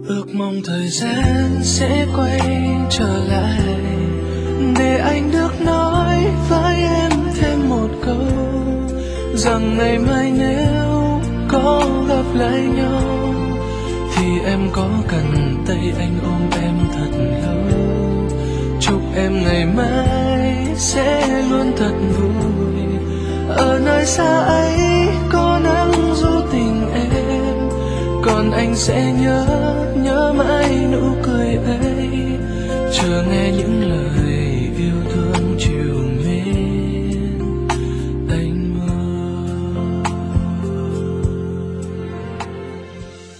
Ước mong thời gian sẽ quay trở lại để anh được nói với em thêm một câu rằng ngày mai nếu có gặp lại nhau thì em có cần tay anh ôm em thật lâu. Chúc em ngày mai sẽ luôn thật vui, ở nơi xa ấy có nắng du tình em, còn anh sẽ nhớ mãi nụ cười